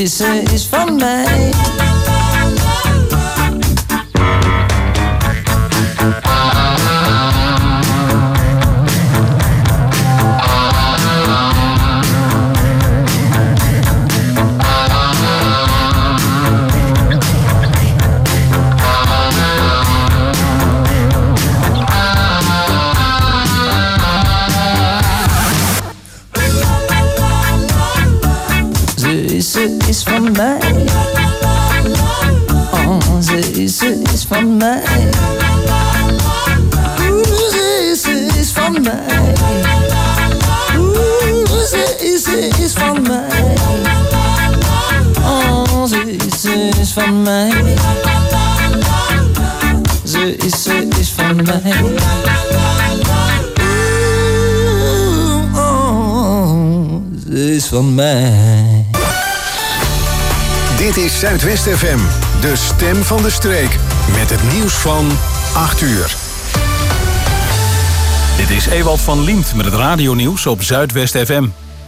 ze is van mij. Ze is van mij. Oh, ze is van mij. Ze is van mij. Ze is van mij. Oh, ze is van mij. Ze is van mij. Oh, ze is van mij. Dit is Zuidwest FM, de stem van de streek. Met het nieuws van 8 uur. Dit is Ewald van Liemt met het radionieuws op Zuidwest FM.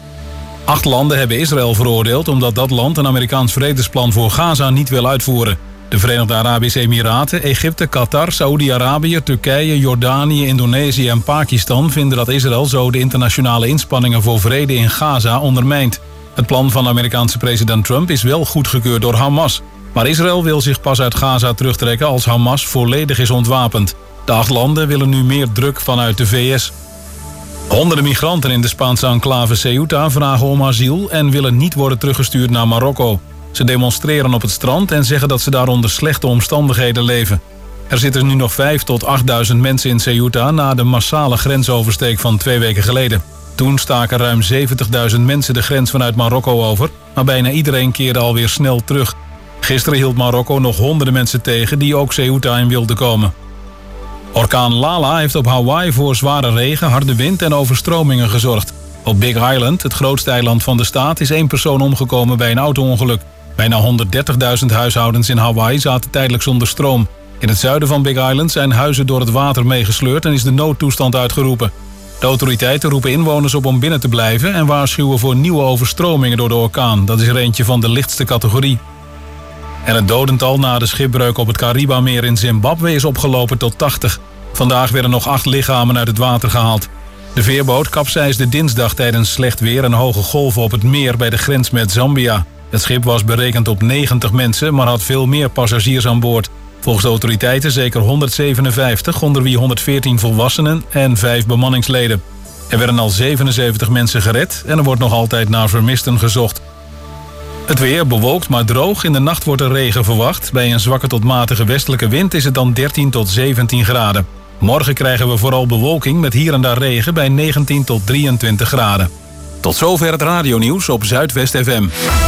8 landen hebben Israël veroordeeld omdat dat land een Amerikaans vredesplan voor Gaza niet wil uitvoeren. De Verenigde Arabische Emiraten, Egypte, Qatar, Saoedi-Arabië, Turkije, Jordanië, Indonesië en Pakistan vinden dat Israël zo de internationale inspanningen voor vrede in Gaza ondermijnt. Het plan van Amerikaanse president Trump is wel goedgekeurd door Hamas. Maar Israël wil zich pas uit Gaza terugtrekken als Hamas volledig is ontwapend. De 8 landen willen nu meer druk vanuit de VS. Honderden migranten in de Spaanse enclave Ceuta vragen om asiel en willen niet worden teruggestuurd naar Marokko. Ze demonstreren op het strand en zeggen dat ze daar onder slechte omstandigheden leven. Er zitten nu nog 5.000 tot 8.000 mensen in Ceuta na de massale grensoversteek van 2 weken geleden. Toen staken ruim 70.000 mensen de grens vanuit Marokko over, maar bijna iedereen keerde alweer snel terug. Gisteren hield Marokko nog honderden mensen tegen die ook Ceuta in wilden komen. Orkaan Lala heeft op Hawaii voor zware regen, harde wind en overstromingen gezorgd. Op Big Island, het grootste eiland van de staat, is 1 persoon omgekomen bij een auto-ongeluk. Bijna 130.000 huishoudens in Hawaii zaten tijdelijk zonder stroom. In het zuiden van Big Island zijn huizen door het water meegesleurd en is de noodtoestand uitgeroepen. De autoriteiten roepen inwoners op om binnen te blijven en waarschuwen voor nieuwe overstromingen door de orkaan. Dat is er eentje van de lichtste categorie. En het dodental na de schipbreuk op het Karibameer in Zimbabwe is opgelopen tot 80. Vandaag werden nog 8 lichamen uit het water gehaald. De veerboot kapseisde dinsdag tijdens slecht weer en hoge golven op het meer bij de grens met Zambia. Het schip was berekend op 90 mensen, maar had veel meer passagiers aan boord. Volgens de autoriteiten zeker 157, onder wie 114 volwassenen en 5 bemanningsleden. Er werden al 77 mensen gered en er wordt nog altijd naar vermisten gezocht. Het weer bewolkt maar droog. In de nacht wordt er regen verwacht. Bij een zwakke tot matige westelijke wind is het dan 13 tot 17 graden. Morgen krijgen we vooral bewolking met hier en daar regen bij 19 tot 23 graden. Tot zover het radionieuws op Zuidwest FM.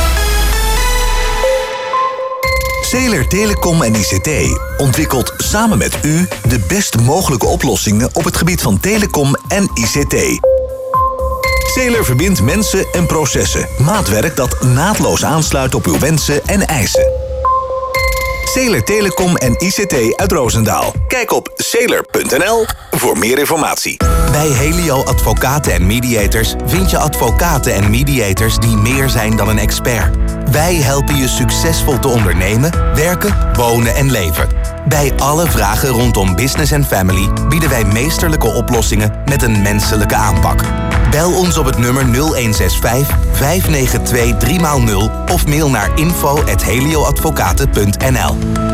Zeeler Telecom en ICT ontwikkelt samen met u de best mogelijke oplossingen op het gebied van telecom en ICT. Zeeler verbindt mensen en processen. Maatwerk dat naadloos aansluit op uw wensen en eisen. Zeeler Telecom en ICT uit Roosendaal. Kijk op zeeler.nl voor meer informatie. Bij Helio Advocaten en Mediators vind je advocaten en mediators die meer zijn dan een expert. Wij helpen je succesvol te ondernemen, werken, wonen en leven. Bij alle vragen rondom business en family bieden wij meesterlijke oplossingen met een menselijke aanpak. Bel ons op het nummer 0165 592 3x0 of mail naar info@helioadvocaten.nl.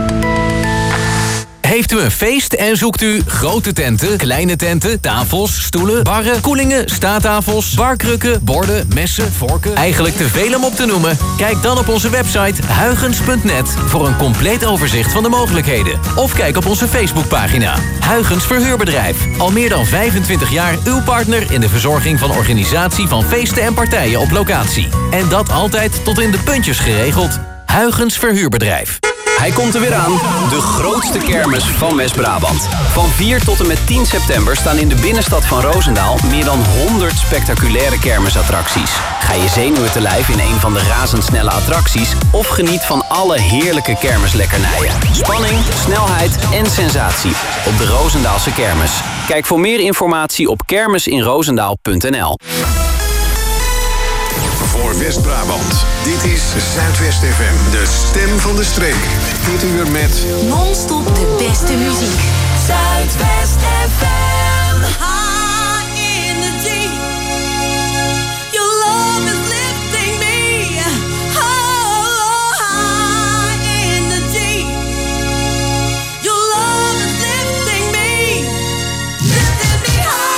Heeft u een feest en zoekt u grote tenten, kleine tenten, tafels, stoelen, barren, koelingen, staattafels, barkrukken, borden, messen, vorken? Eigenlijk te veel om op te noemen? Kijk dan op onze website huygens.net voor een compleet overzicht van de mogelijkheden. Of kijk op onze Facebookpagina. Huygens Verhuurbedrijf. Al meer dan 25 jaar uw partner in de verzorging van organisatie van feesten en partijen op locatie. En dat altijd tot in de puntjes geregeld. Huygens Verhuurbedrijf. Hij komt er weer aan, de grootste kermis van West-Brabant. Van 4 tot en met 10 september staan in de binnenstad van Roosendaal meer dan 100 spectaculaire kermisattracties. Ga je zenuwen te lijf in een van de razendsnelle attracties of geniet van alle heerlijke kermislekkernijen. Spanning, snelheid en sensatie op de Roosendaalse kermis. Kijk voor meer informatie op kermisinroosendaal.nl. voor West-Brabant. Dit is Zuidwest FM, de stem van de streek. Dit uur met non-stop de beste muziek. Zuidwest FM. High in the deep. Your love is lifting me. Oh, high in the deep. Your love is lifting me. Lifting me high.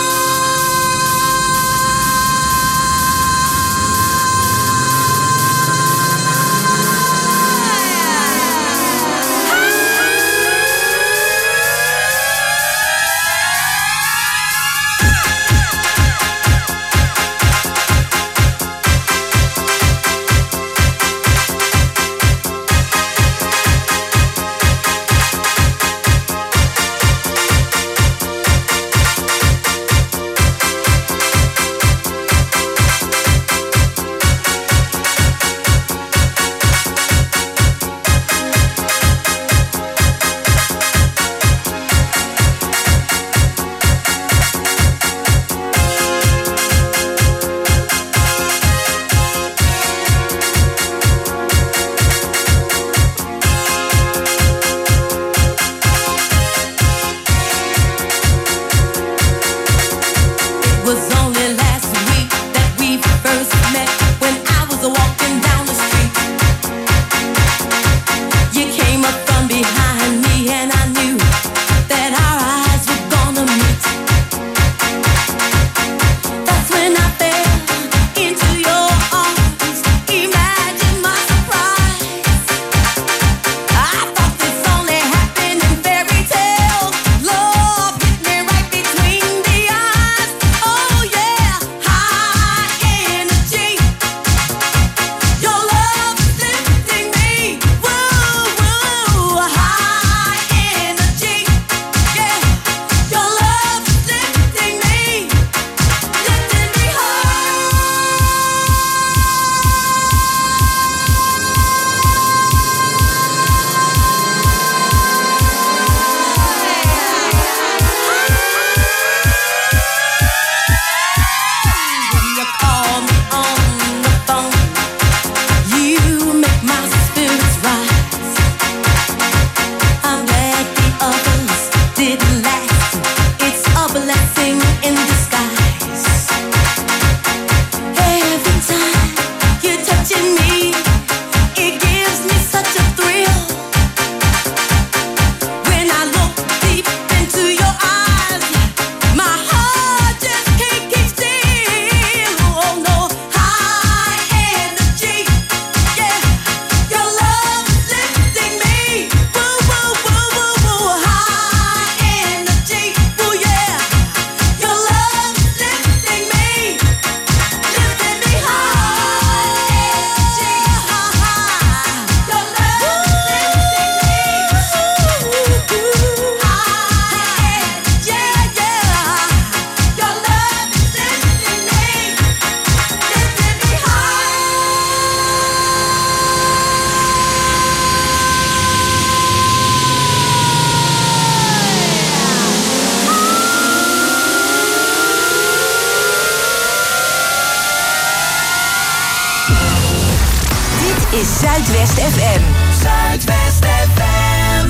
Zuidwest FM. Zuidwest FM.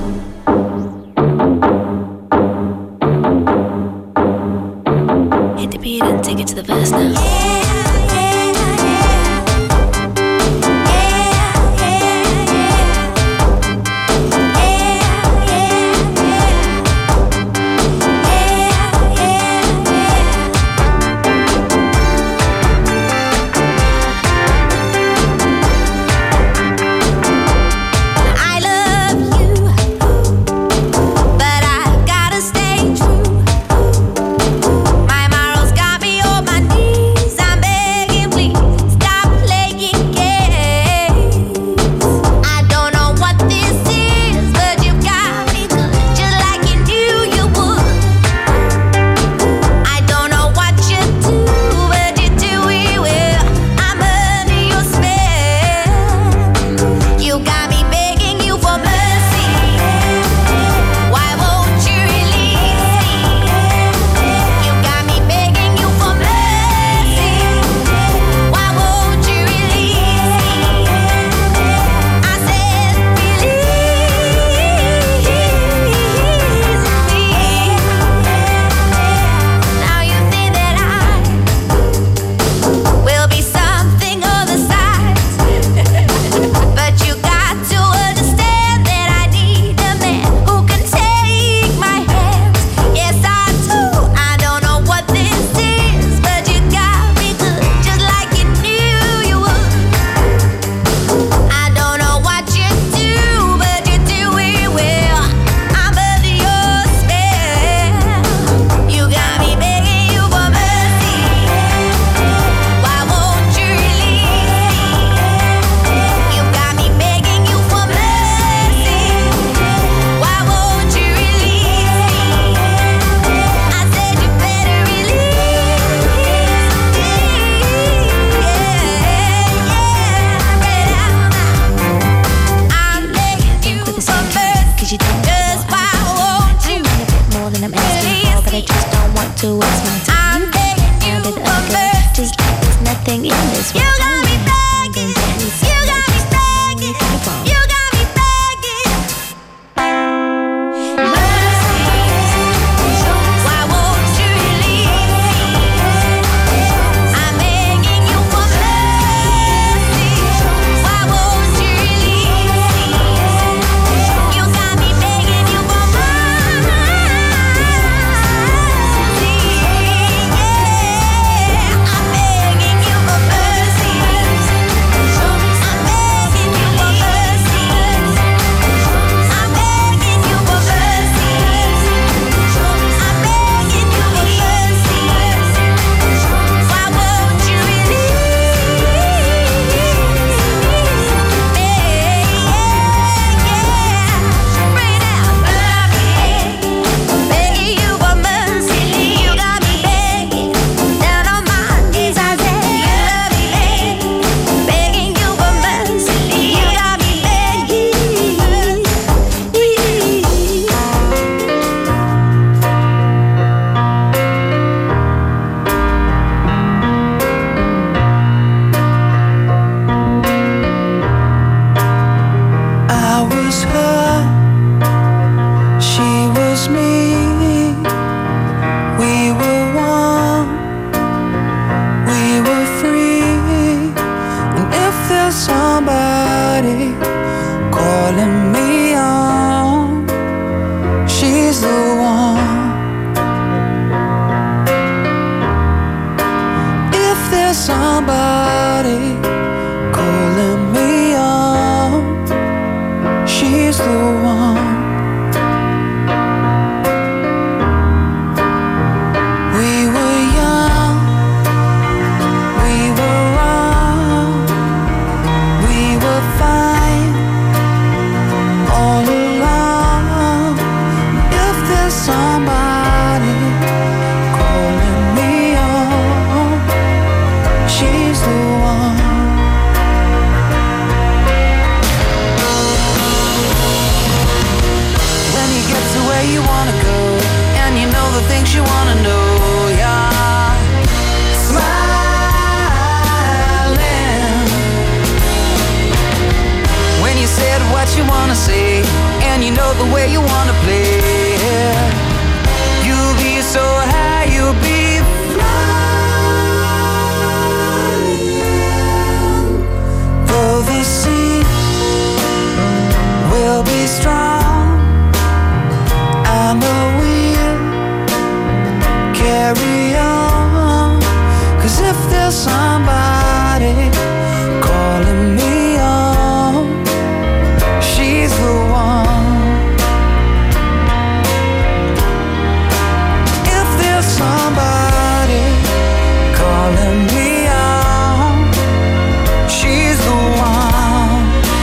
Hit the beat and take it to the verse now. My morals got me on my knees. I'm somebody calling me on. She's the one. We were young, we were wrong, we were fine all along. If there's somebody calling me on, she's the one. When you get to where you wanna go, and you know the things you wanna know, yeah. Smiling. When you said what you wanna say, and you know the way you wanna play, you'll be so high, you'll be flying. Though the sea will be strong, I know we'll carry on. 'Cause if there's somebody calling me on, she's the one. If there's somebody calling me on, she's the one.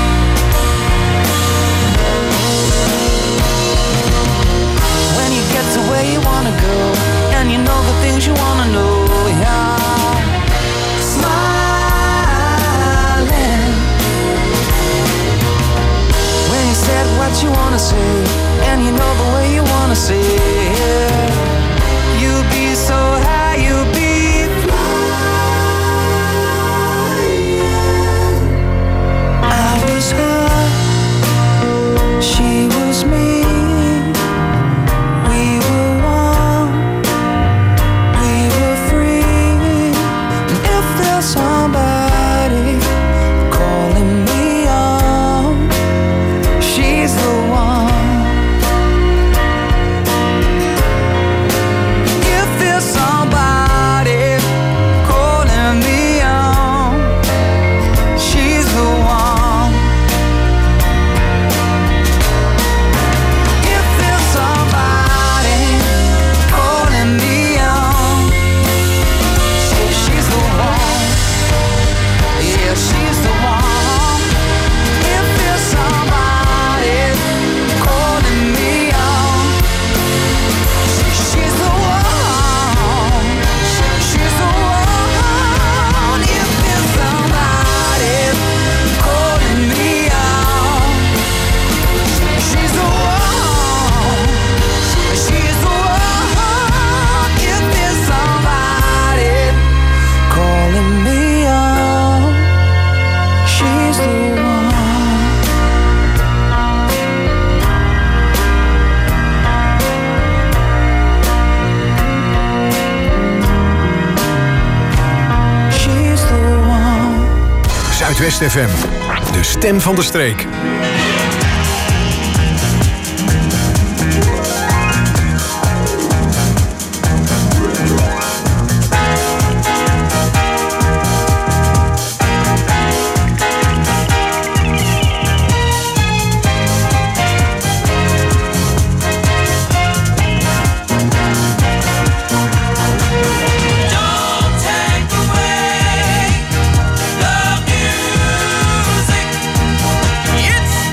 When you get to where you wanna go, and you know the things you wanna know, yeah. Smiling. When you said what you wanna say, and you know the way you wanna say it, you'll be so high, you'll be flying. I was her, she was me. We were one, we were free. And if there's somebody calling me on, she's the one. If there's somebody calling me on, she's the one. If there's somebody calling me on, she's the one. Yeah, she's the one. If there's somebody calling me on, she's the one. She's the one. If there's somebody calling me on, she's the one. She's the one. If there's somebody calling me on, she's the one. She's the one. Zuidwest FM, de stem van de streek. Don't take away the music. It's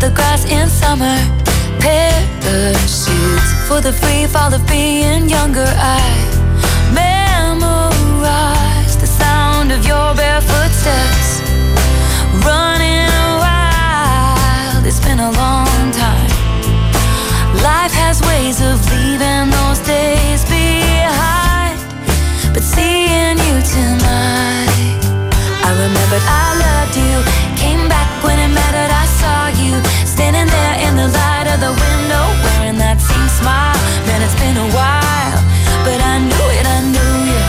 the grass in summer. Parachutes for the free fall of being younger. I memorize the sound of your barefoot steps. Running wild, it's been a long time. Life has ways of leaving those days behind. But seeing you tonight, I remembered I loved you. Came back when it mattered, I saw you standing there in the light of the window, wearing that same smile. Man, it's been a while, but I knew it, I knew you.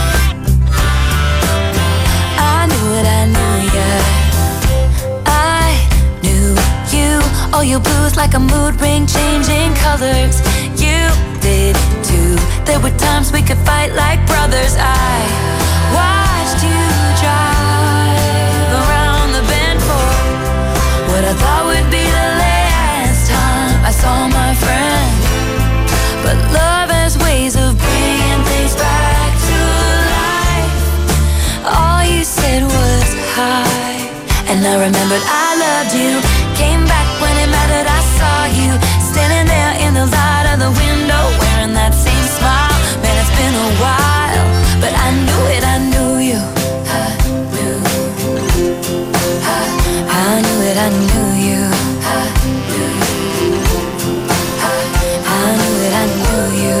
I knew it, I knew you. I knew you. Oh, your blues like a mood ring, changing colors. You did too. There were times we could fight like brothers. I watched you drive around the bend for what I thought would be the last time I saw my friend. But love has ways of bringing things back to life. All you said was hi, and I remembered I loved you. Came back when it mattered, I saw you standing there in the light of the window, wearing that same smile. Man, it's been a while, but I knew it, I knew you. I knew it, I knew you. I knew it, I knew you.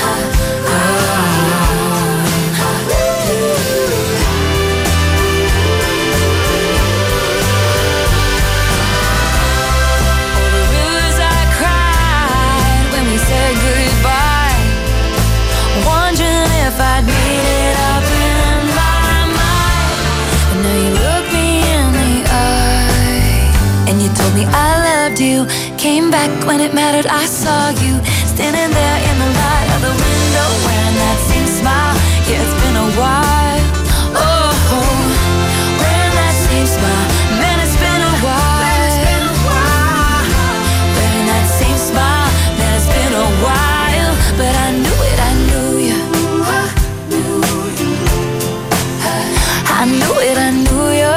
If I'd made it up in my mind. And now you look me in the eye, and you told me I loved you. Came back when it mattered, I saw you standing there in the light of the window, wearing that same smile. Yeah, it's been a while. Oh, wearing that same smile. Man, it's been a while. Wearing that same smile. Man, it's been a while, but I knew it, I knew you. I knew it, I knew you.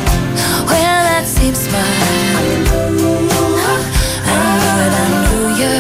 Well, that same smile. I knew it, I knew you.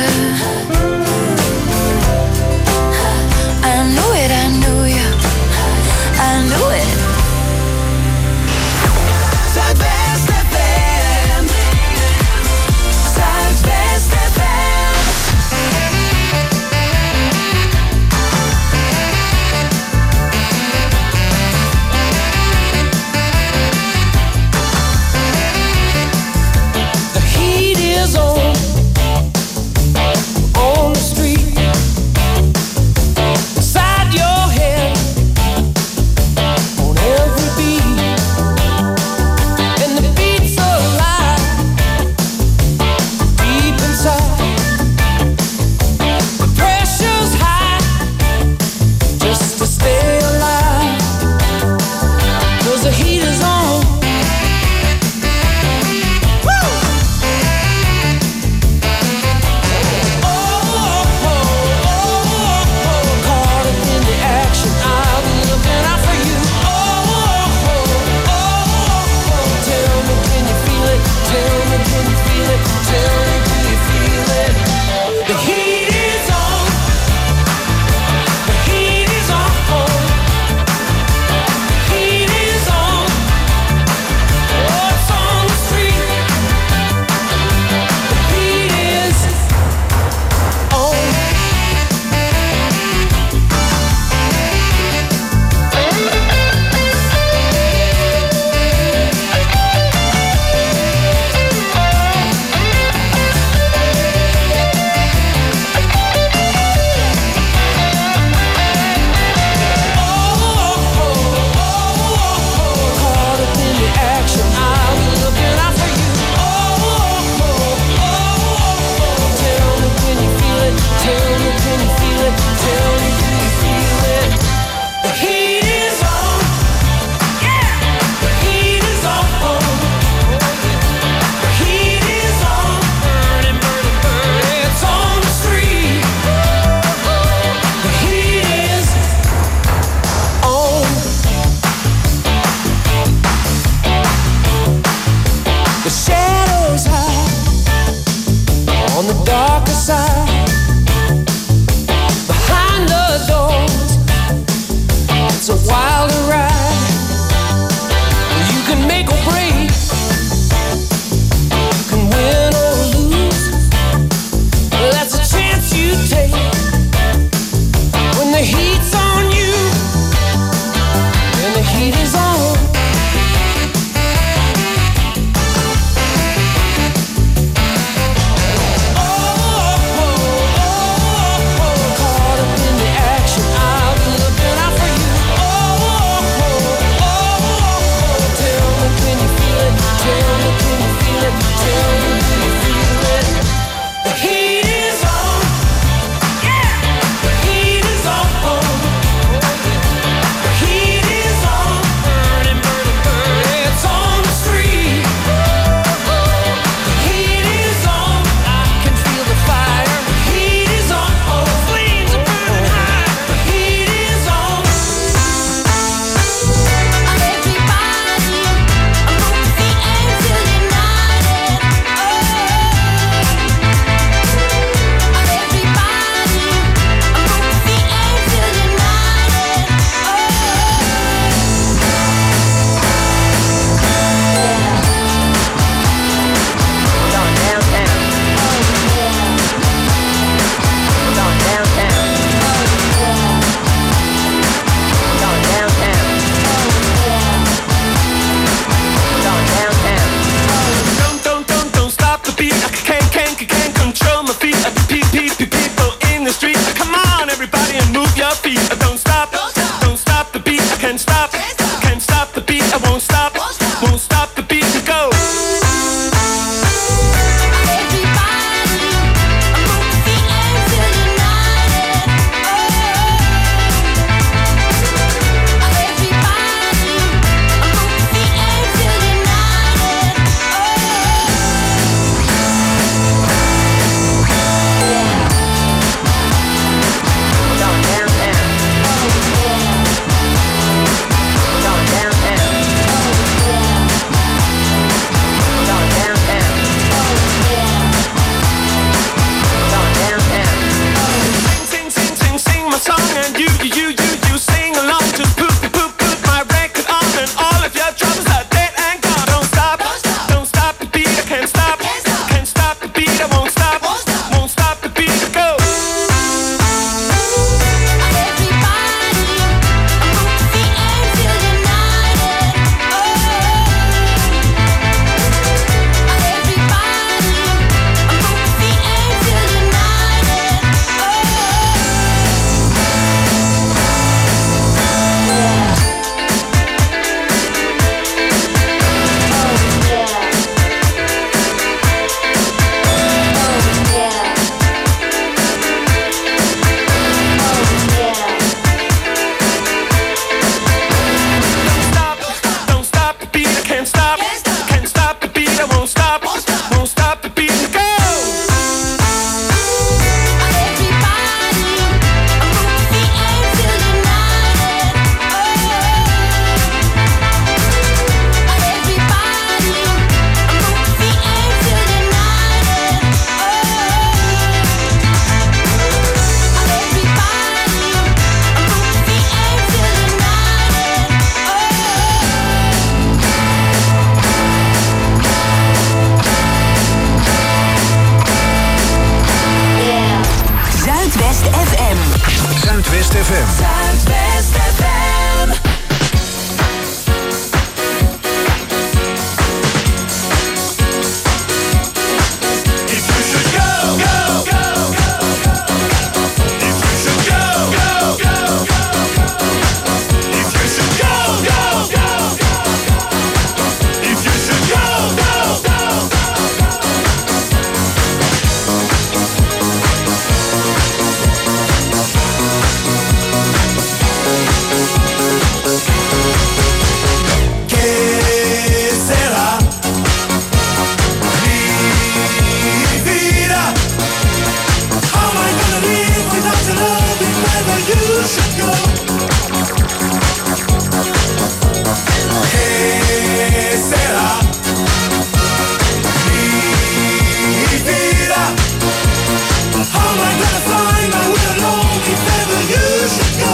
Zuidwest FM. Zuidwest FM. Zuidwest FM. If you should go, go, go, go, go. If you should go, go, go, go, go. If you should go, go, go, go, go. If you should go, go, go, go, go. ¿Qué será mi vida? How am I gonna live without your loving wherever you should go? ¿Qué será mi vida? How am I gonna find my way alone if ever you should go?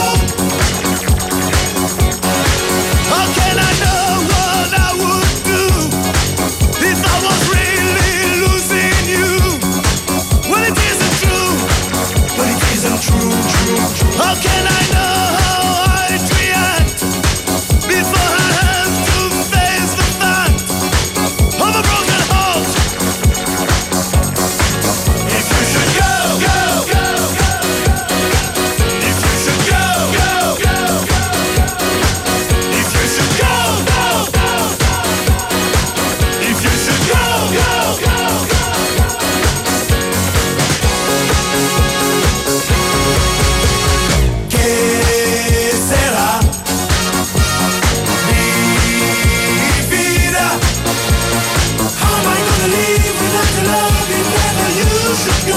How can I know what I would do if I was really losing you? Well, it isn't true. But it isn't true, true, true. How can I know how I'd react before I have to face the fact of a broken heart? If you should go, go, go, go, go. If you should go, go, go, go, go. If you should go, go, go, go, go. If you should go, go, go, go, go. ¿Qué será mi vida? How am I gonna live without your loving wherever you should go?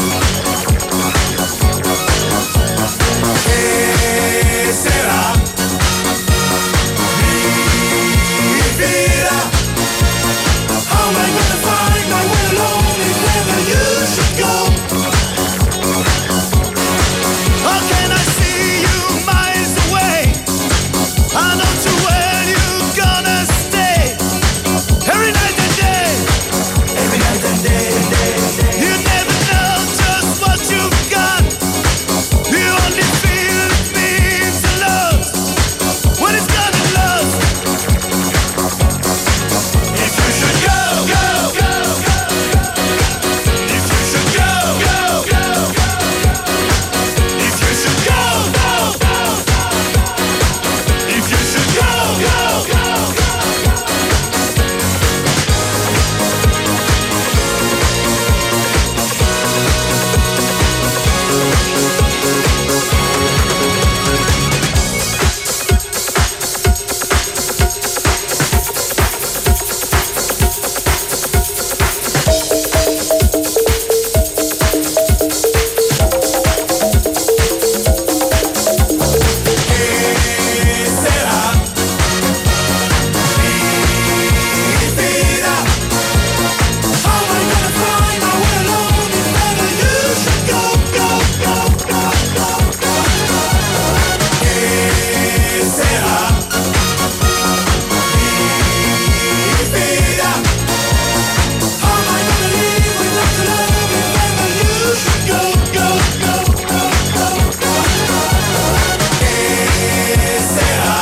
¿Qué será mi vida? How am I gonna find my way alone if ever you should go? How can I see you miles away? I know too well you're gonna stay every night and day. Every night and day, day, day. You never know just what you've got. You only feel it means a lot when it's gone and lost. If you should go, go, go, go, go. If you should go, go, go, go, go. If you should go, go, go, go, go. If you should go, go, go, go, go. ¿Qué será mi vida? How am I gonna find my way alone if ever you should go, go, go, go, go, go, go? ¿Qué será mi vida? How am I gonna live without your love if ever you should go, go, go, go, go, go? ¿Qué será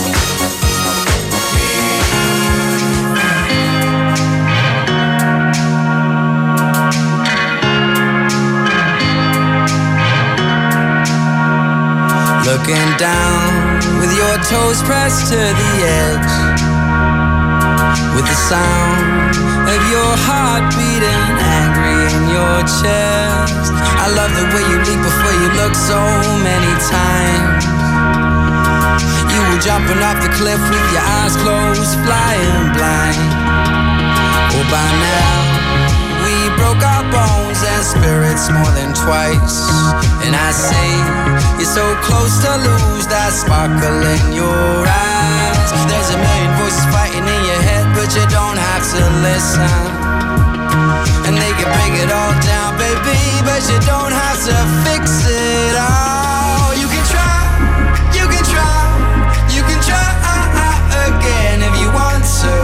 Looking down with your toes pressed to the edge, with the sound of your heart beating angry in your chest. I love the way you leap before you look so many times. You were jumping off the cliff with your eyes closed, flying blind. Oh, by now we broke our bones and spirits more than twice. And I say, you're so close to lose that sparkle in your eyes. There's a million voices fighting in your head, but you don't have to listen. And they can break it all down, baby, but you don't have to fix it all. You can try, you can try, you can try again if you want to.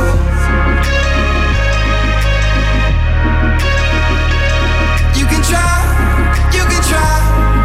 You can try, you can try,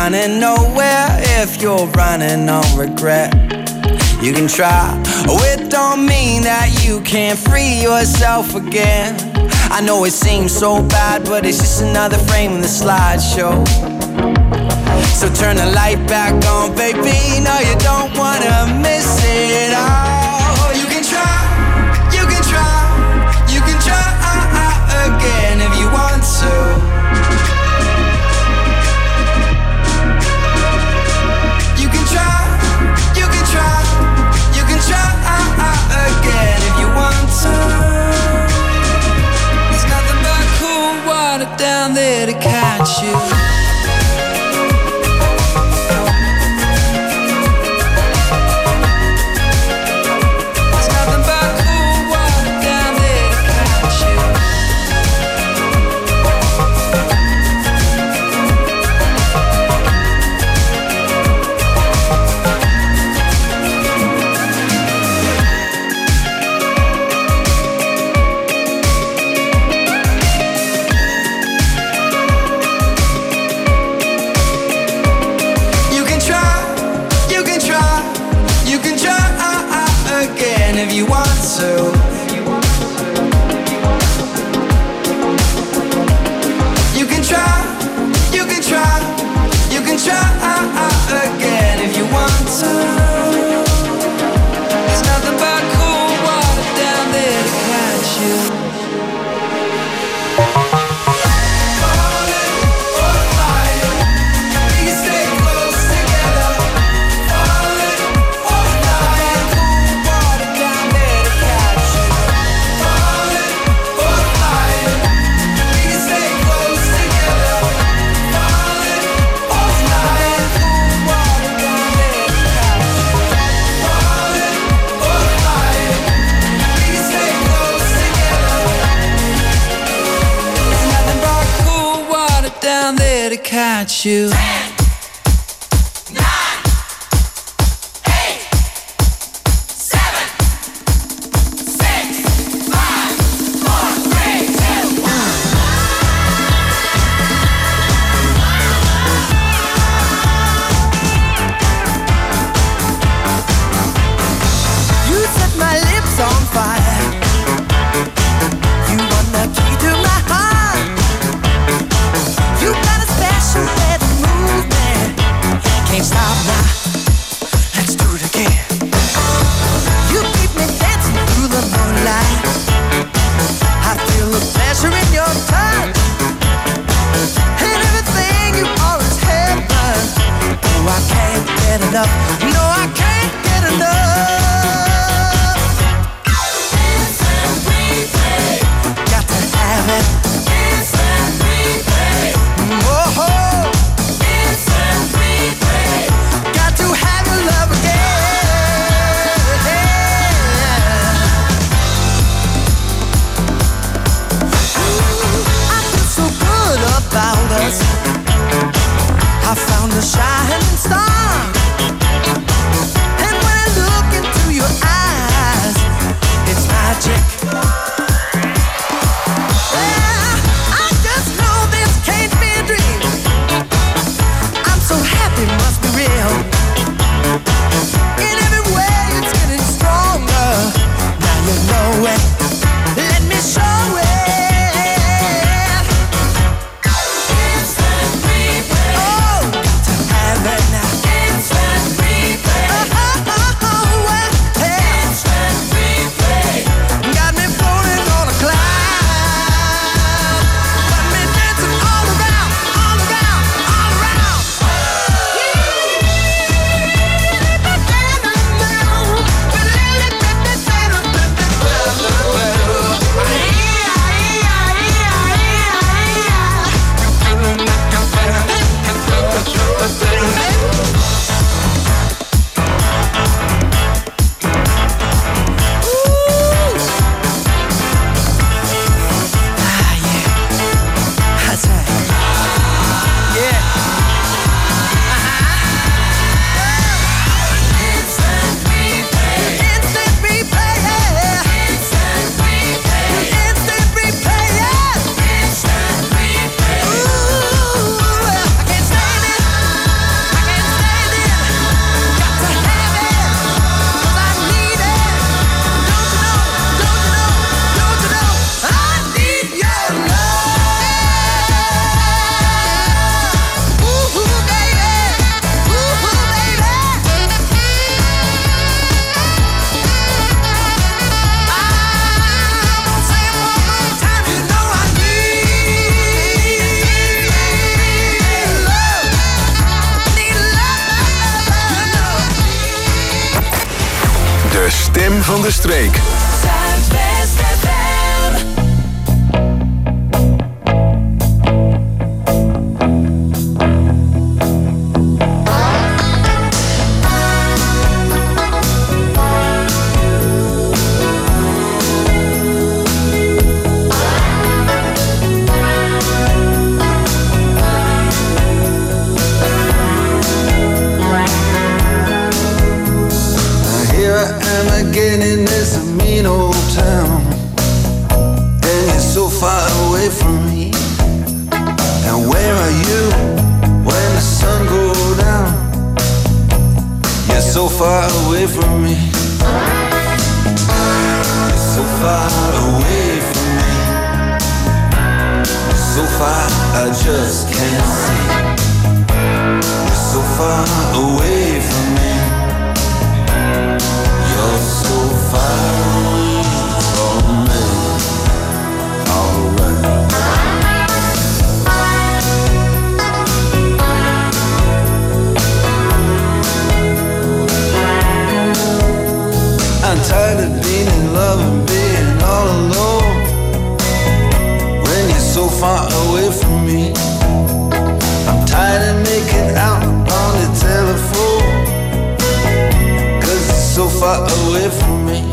running nowhere if you're running on regret. You can try, oh it don't mean that you can't free yourself again. I know it seems so bad, but it's just another frame in the slideshow. So turn the light back on, baby, no you don't wanna miss it all. You can try, you can try, you can try again if you want to. You can try, you can try, you can try again if you want to. There's nothing but cool water down there to catch you. If you want to, you can try, you can try, you can try again if you want to. There's nothing but cool water down there to catch you. To catch you. 10, 9, 8, 7, 6, 5, 4, 3, 2, 1. You set my lips on fire. You want the key to my heart. You got a special way to move me. Can't stop now. Let's do it again. You keep me dancing through the moonlight. I feel the pleasure in your touch. And everything you always have done. Oh, I can't get enough. No, I can't get enough. Instant replay. Got to have it. Instant replay. Oh, instant replay. Got to have your love again. Ooh, I feel so good about us. I found a shining star. And when I look into your eyes, it's magic. Must be real. In every way it's getting stronger. Now you know it. Let me show it. Instant replay. Oh, got to have it now. stem van de streek. Zuidwest FM. Again in this mean old town, and you're so far away from me. And where are you when the sun goes down? You're so far away from me. You're so far away from me. You're so far I just can't see. You're so far away from me. You're so far away from me. Alright. I'm tired of being in love and being all alone when you're so far away from me. I'm tired of making out on the telephone, so far away from me.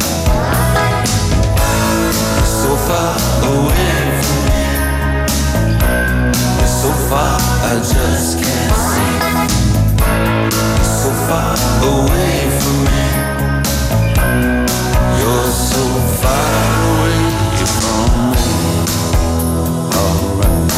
You're so far away from me. You're so far I just can't see. You're so far away from me. You're so far away from me. Alright.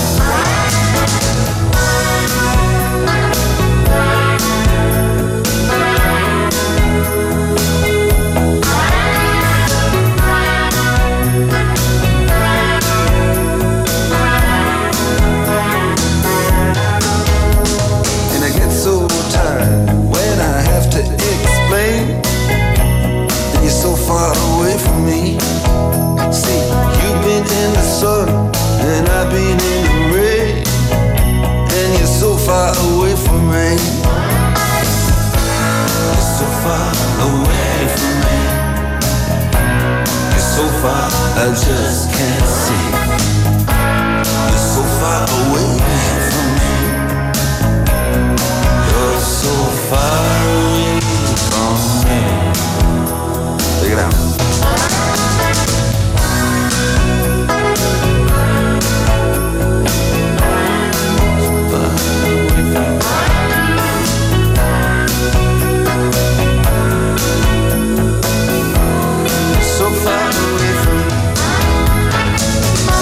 Far away from me. See, you've been in the sun and I've been in the rain, and you're so far away from me. You're so far away from me. You're so far I just can't see. You're so far away from me. You're so far away from me. Check it out. So far away from me.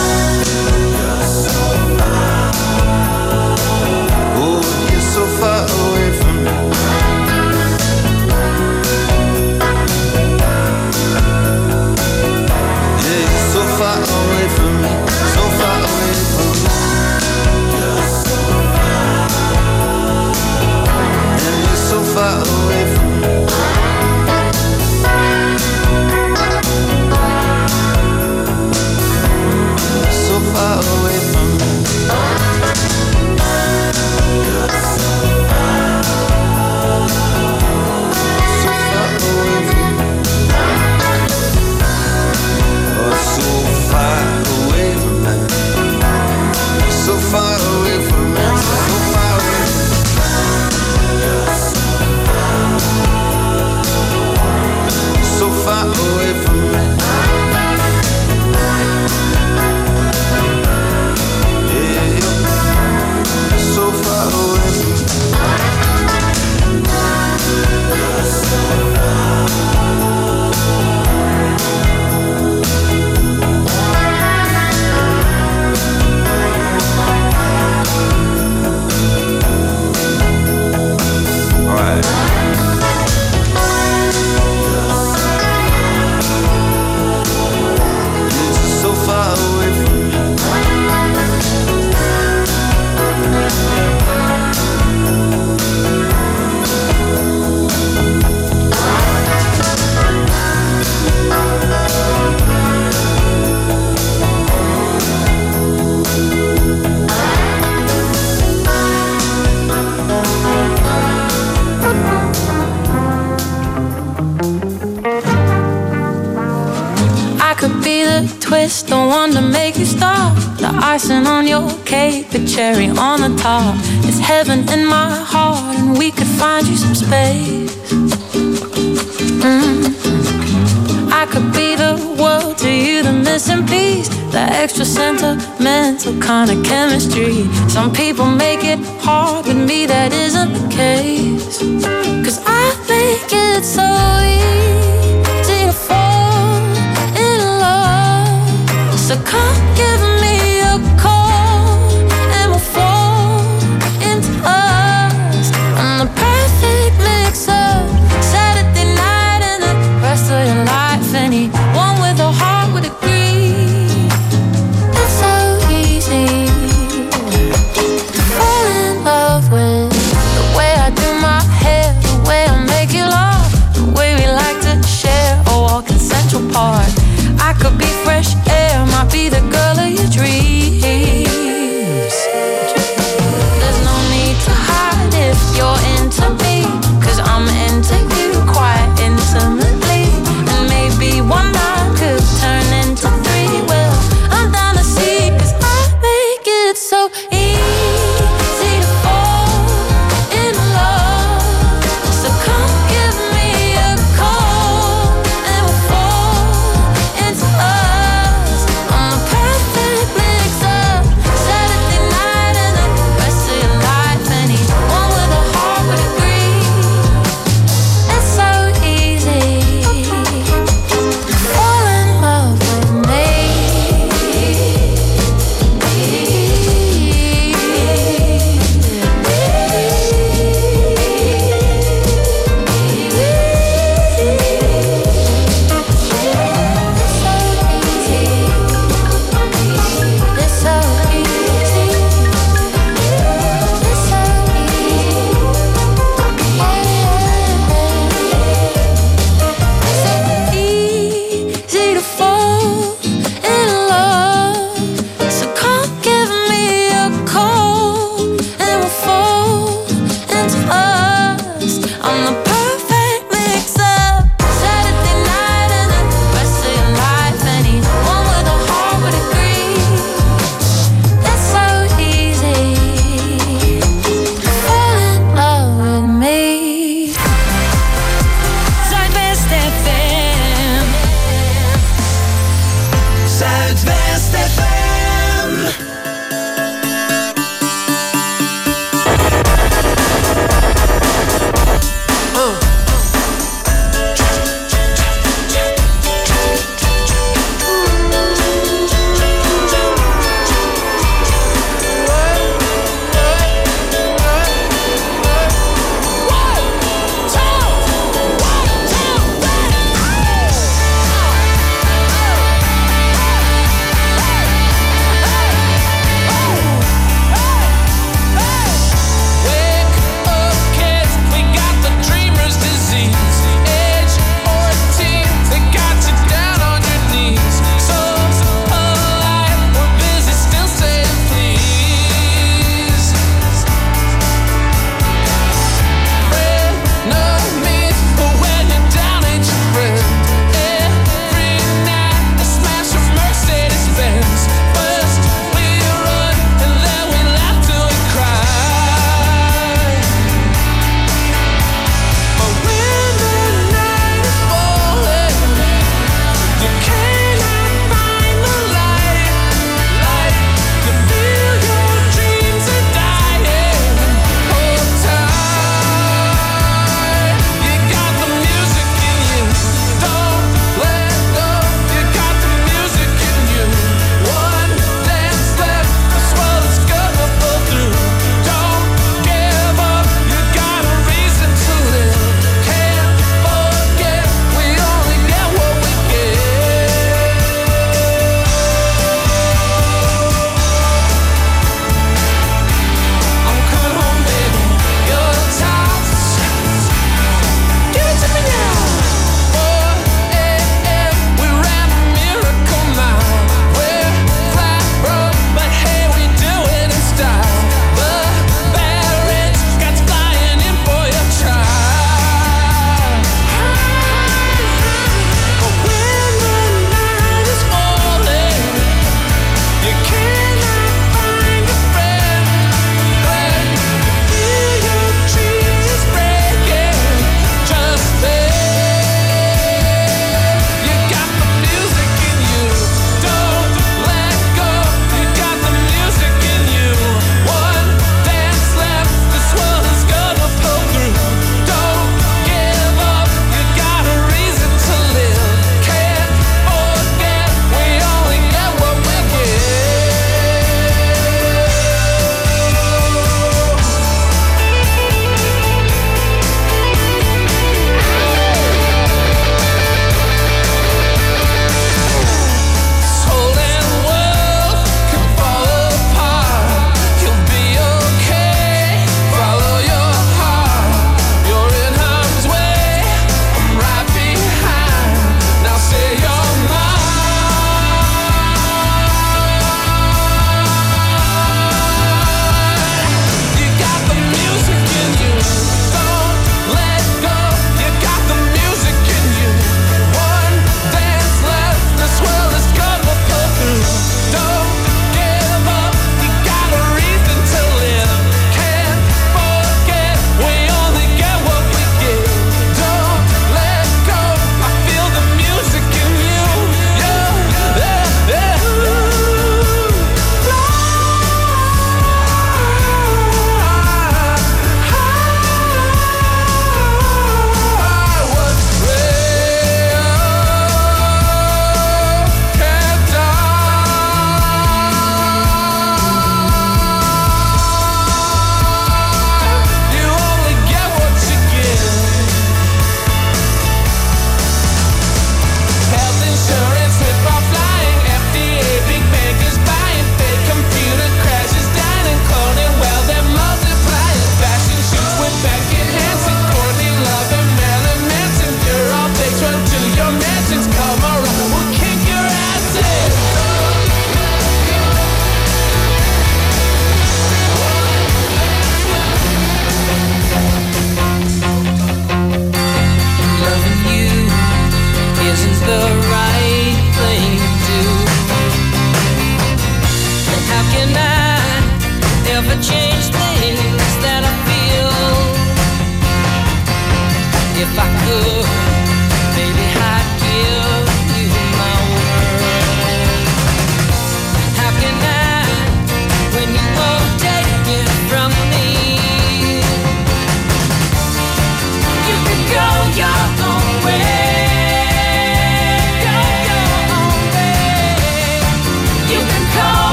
twist, the one to make you stop. The icing on your cake, the cherry on the top. It's heaven in my heart, and we could find you some space. I could be the world to you, the missing piece, the extra sentimental kind of chemistry. Some people make it hard, with me that isn't the case. 'Cause I think it's so easy to fall in love. So come give me a call, and we'll fall into us. I'm the perfect mix of Saturday night and the rest of your life. Anyone with a heart would agree. It's so easy to fall in love with the way I do my hair,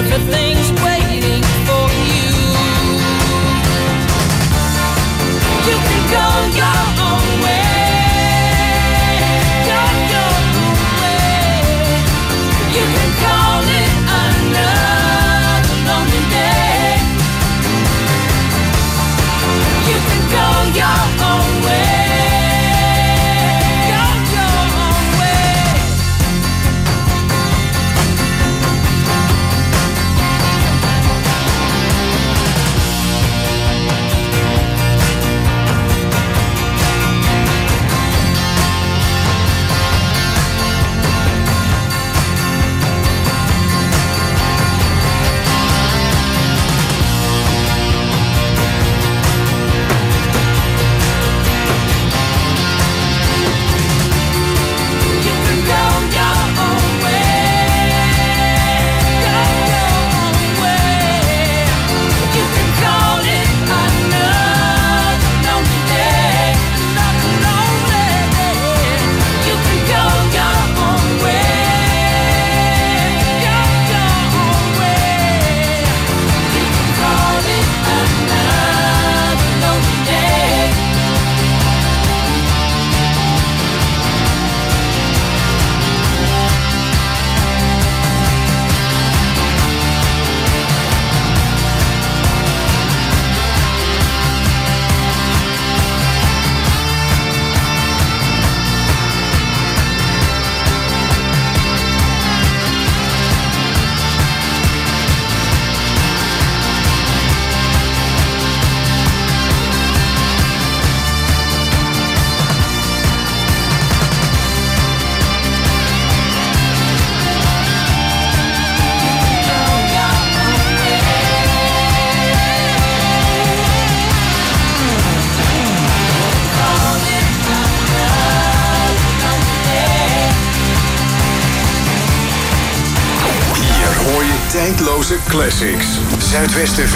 everything's waiting for you. You can go your own way, go your own way. You can call it another lonely day. You can go your own way. Tijdloze classics. Zuidwest FM.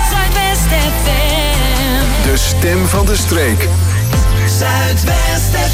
Zuidwest FM. De stem van de streek. Zuidwest FM.